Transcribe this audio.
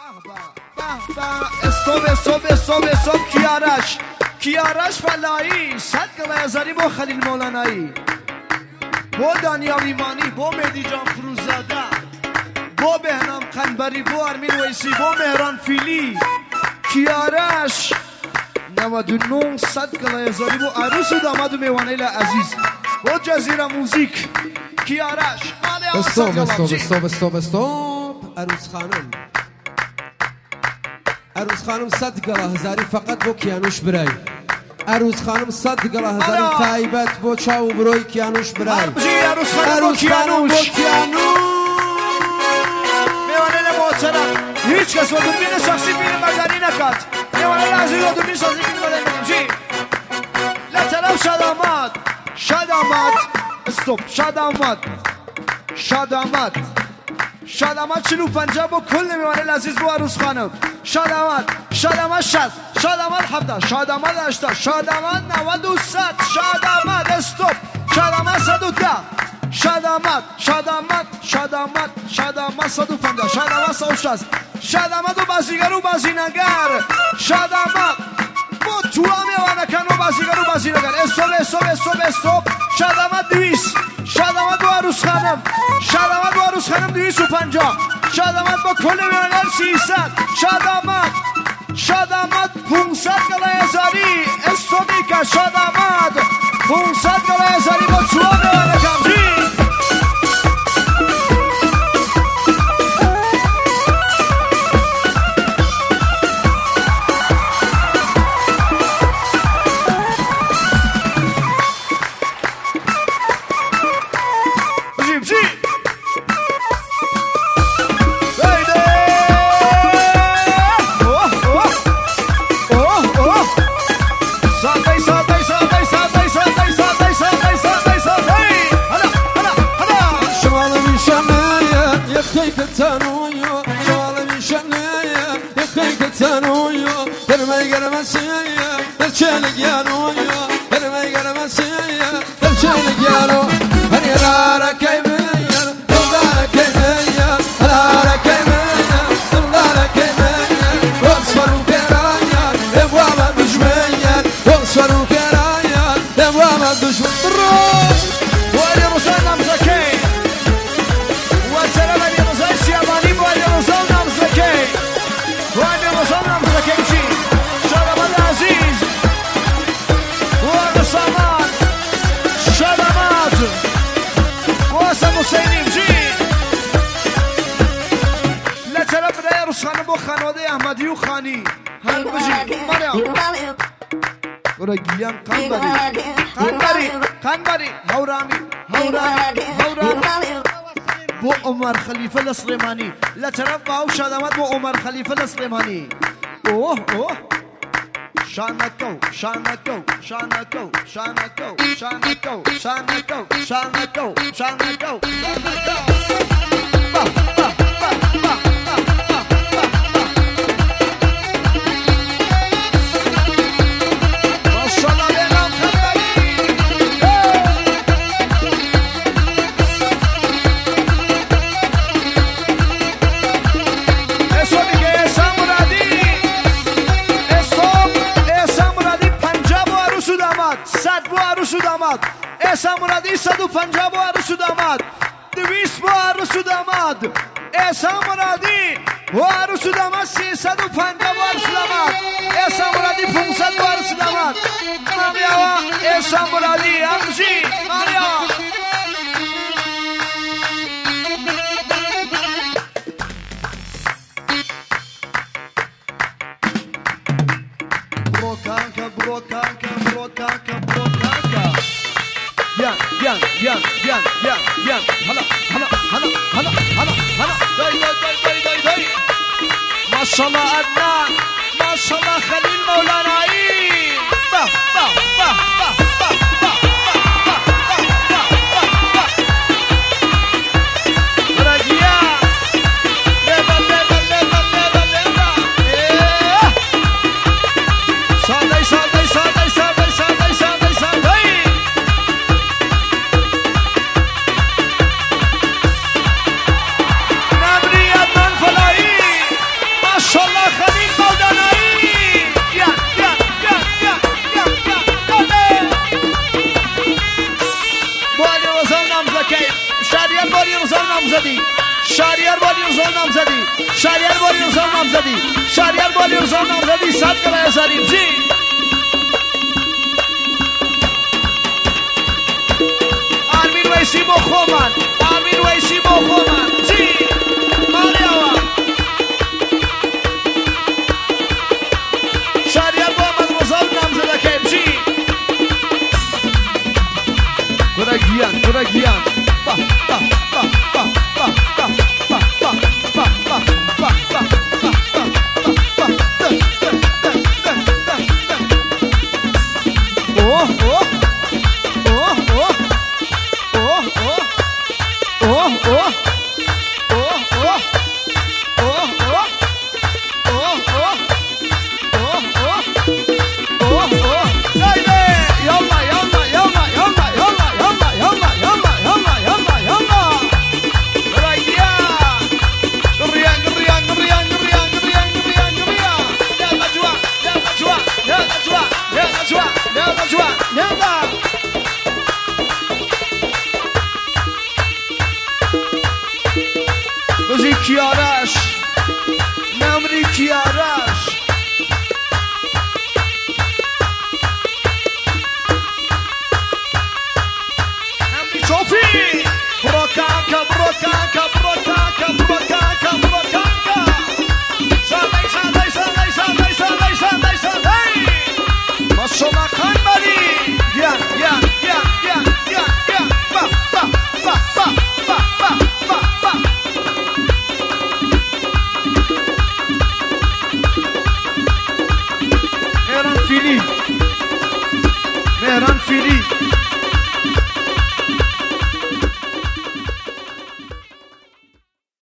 استوب کیارش فلایی 100 قلعه‌زاری با خلیل مولانایی با دانیال ایمانی با مهدی جان فروزاده با بهنام قنبری با ارمین ویسی با مهران فیلی کیارش 99 100 قلعه‌زاری با عروس و داماد و میوانیل عزیز با جزیره موزیک کیارش استوب عروس خانم 100 قلعه‌زاری فقط با کیانوش برای عروس خانم 100 قلعه‌زاری تایبت با چاو بروی کیانوش برای عروس خانم با کیانوش میوانیل محترم هیچ کس با دوربین شخصی فیلم برداری نکرد میوانیل عزیز با دوربین شخصی فیلم برداری نکرد لطرف شاد آمد 45 با کل میوانیل عزیز با عروس خانم شاد آمد 60 شاد آمد 70 شاد آمد 80 شاد آمد 90 و 100 شاد آمد استوب شاد آمد 110 شاد آمد 150 شاد آمد 160 شاد آمد و بازیگر و بازینگر شاد آمد با تو میوانکن و بازیگر و بازینگر استوب شاد آمد 200 شاد آمد با عروس خانم 250 شاد آمد با کل میوانیل 300 شاد آمد 500 قلعه‌زاری استوبی که شاد آمد 500 قلعه‌زاری با تو میوانکن قنبری هورامی با عمر خلیفه السلیمانی لطرف باو شاد آمد با عمر خلیفه السلیمانی شانکو احسان مرادی 150 با عروس و داماد 200 با عروس و داماد احسان مرادی با عروس و داماد 350 با عروس و داماد احسان مرادی 500 با عروس و داماد ماریا احسان مرادی همشی ماریا بروکانکا بیان هلا دای ماشاءالله عدنان ماشاءالله خلیل مولانایی شهریار بالی ارزان نامزدی شهریار بالی ارزان نامزدی 100 گله زریم جی آرمین ویسی با خومن آرمین ویسی با خومن جی مالی آوا شهریار با آمد رزان نامزده که جی گره گیان